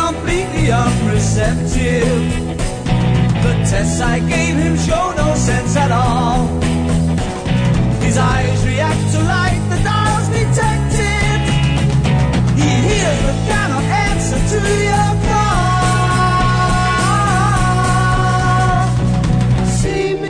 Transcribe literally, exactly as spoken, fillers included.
completely unreceptive. The tests I gave him showed